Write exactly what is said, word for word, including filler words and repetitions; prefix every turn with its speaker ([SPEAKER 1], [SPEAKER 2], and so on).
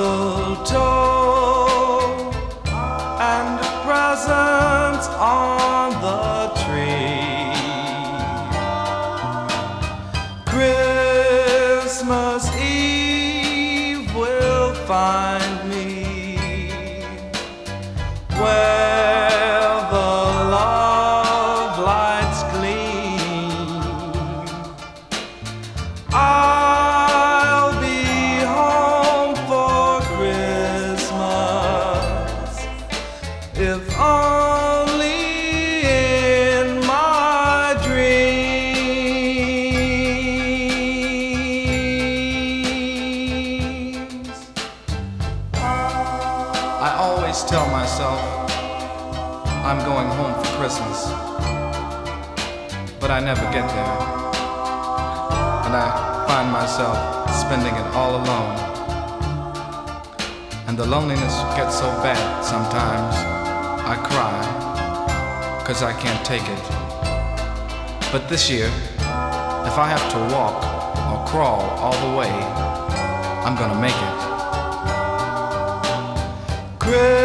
[SPEAKER 1] mistletoe and presents on the tree. Christmas Eve will find me where the love lights gleam. I'll be home for Christmas, if only in my dreams. I always tell myself I'm going home for Christmas, but I never get there, and I find myself spending it all alone. And the loneliness gets so bad sometimes I cry, 'cause I can't take it. But this year, if I have to walk or crawl all the way, I'm gonna make it. Christmas